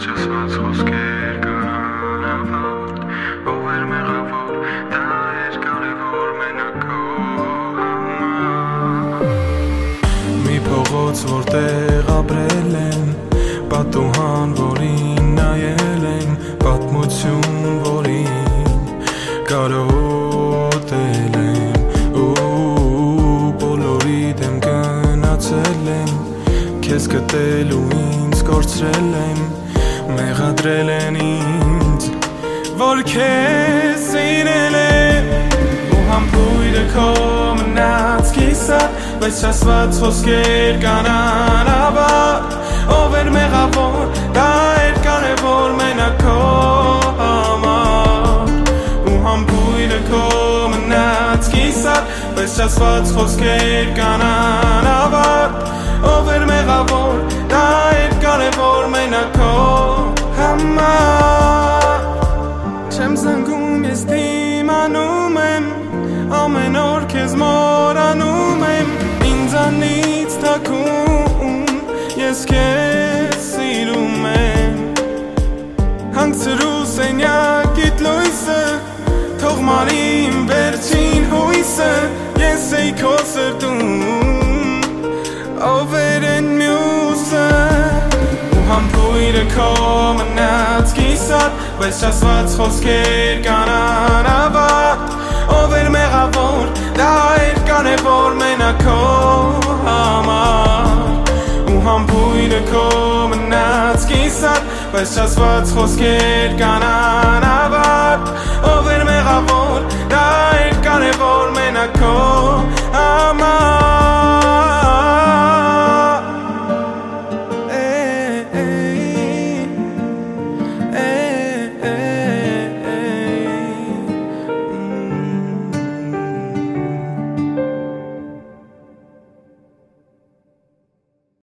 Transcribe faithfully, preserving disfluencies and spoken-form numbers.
չասված խոսքեր կանան ավարտ ով էր մեղավոր դա էր կարևոր մենակ քո համար մի փողոց որտեղ ապրել են պատուհան որին նայել են պատմություն որին կարոտել եմ ու բոլորի դեմ գնացել եմ քեզ գտել ու ինձ կորցրել եմ մեղադրել են ինձ որ քեզ սիրել եմ ու համբույրը քո մնաց կիսատ բայց չասված խոսքեր կանան ավարտ ով էր մեղավոր դա էր կարևոր մենակ քո համար ու համբույրը քո մնաց կիսատ բայց չասված խոսքեր կանան ավարտ ով էր մեղավոր դա էր կարևոր մենակ քո համար չեմ զանգում ես դիմանում եմ ամեն օր քեզ մոռանում եմ ինձանից թաքուն ես քեզ սիրում եմ հանգցրու սենյակիդ լույսը թող մարի իմ վերջին հույսը ես էի քո սրտում ով էր են մյուսը ու համբույրը քո մնաց կիսատ բայց չասված խոսքեր կանան ավարտ ով էր մեղավոր դա էր կարևոր մենակ քո համար ու համբույրը քո մնաց կիսատ բայց չասված խոսքեր կանան ավարտ ով էր մեղավոր